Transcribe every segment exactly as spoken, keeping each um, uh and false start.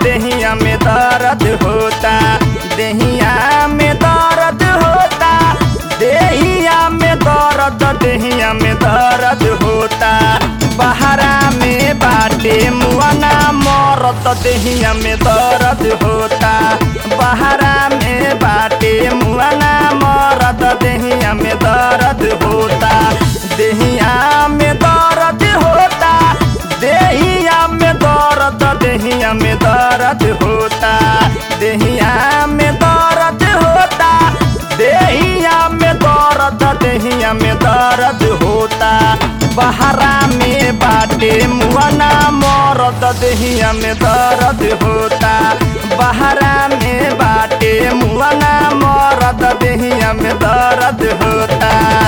देहिया में दर्द होता, देहिया में दर्द होता, देहिया में दर्द, देहिया में दर्द होता। बहरा में बाटे मुआना मरद, देहिया में दर्द होता। बहरा में बाटे मुआना मरद, देहिया में दर्द होता। देहिया में दर्द होता, देहिया में दर्द, देहिया में दर्द होता। देहिया में दर्द होता, देहिया में दर्द, देहिया में दर्द होता। बहरा में बाटे मुआना मरद, देहिया में दर्द होता। बहरा में बाटे मुआना मरद, देहिया में दर्द होता।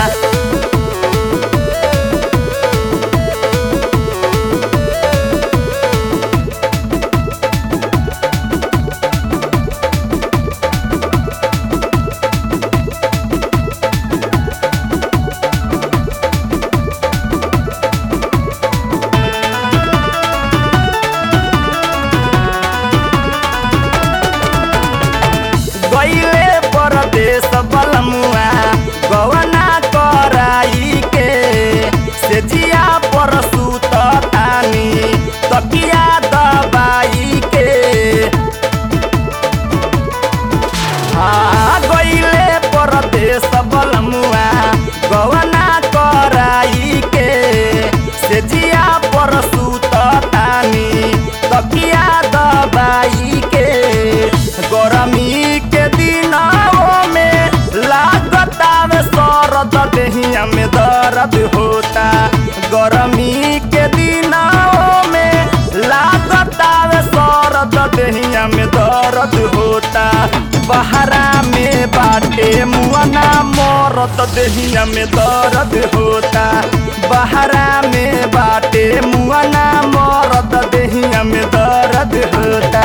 गईले परदेस बलमुआ गवना कराई के, से जिया पर सुततानी तकिया दबाई के। हाँ गईले परदेस बलमुआ गवना कराई के, से जिया पर सुततानी तकिया दबाई के। गरमी के दिनों में लागतावे सरद, देहिया में दर्द होता। गरमी के दिनों में लागतावे सरद, देहिया में दर्द होता। बहरा में बाटे मुआना मरद, देहिया में दर्द होता। बहरा में बाटे मुआना मरद, देहिया में दर्द होता।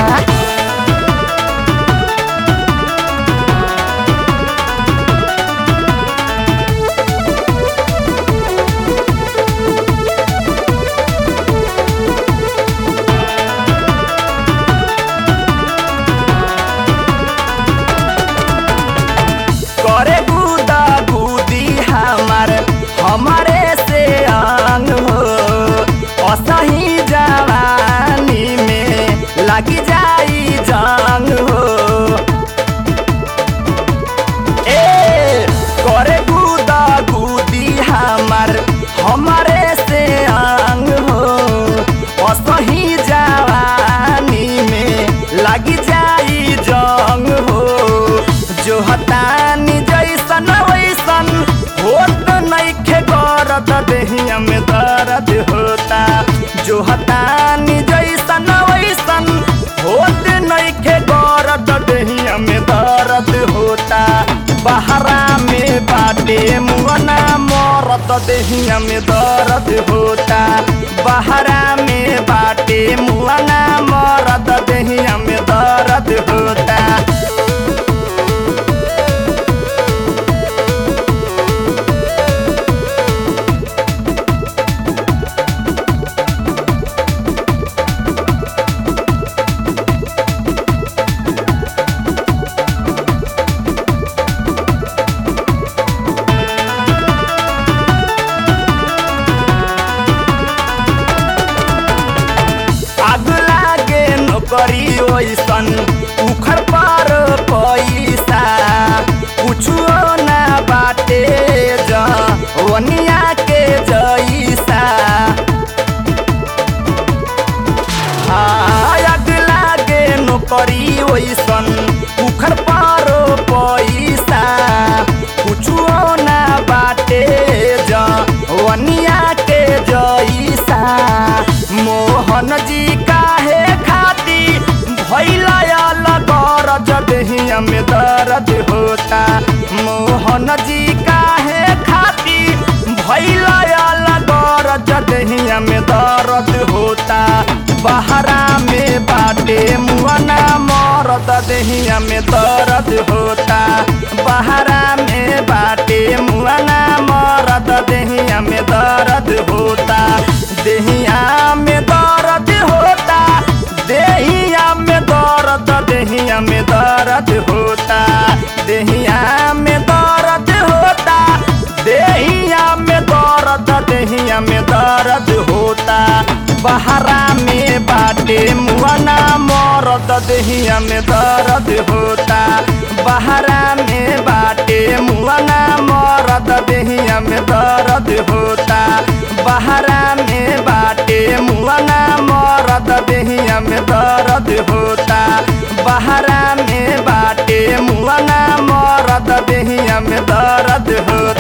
करे गुदा गुदी हमार हमारे से अंग हो, असही जवानी में लगी जाई जंग हो। ए करे गुदा गुदी हमार हमारे से अंग हो, असही जवानी में लगी जाई जंग हो। जो हतानी जैसन वैसन होत नइखे गरद, देहिया में दर्द होता। जो हतानी जैसन वैसन होत नइखे गरद, देहिया में दर्द होता। बहरा में बाटे मुआना मरद, देहिया में दर्द होता। बहरा में बाटे मुआना मरद, देहिया में दर्द होता। करी ओइसन उखड़ पर पैसा, कुछो ना बाटे जवनिया के जैसा। आग लागे नौकरी ओइसन उखड़ पर पैसा, कुछो ना बाटे जवनिया के जैसा। मोहन जी काहे खाती भैला गरज, देहिया में दर्द होता। मोहन जी काहे खाती भैला गरज, देहिया में दर्द होता। बहरा में बाटे मुआना मरद, देहिया में दर्द होता। बहरा में बाटे मुआना मरद, देहिया में दर्द होता। देहिया में दर्द होता, देहिया में बहरा में बाटे मुआना मरद देहिया में दर्द होता। बहरा में बाटे मुआना मरद देहिया में दर्द होता। बहरा में बाटे मुआना मरद देहिया में दर्द होता। बहरा में बाटे मुआना मरद देहिया में दर्द होता।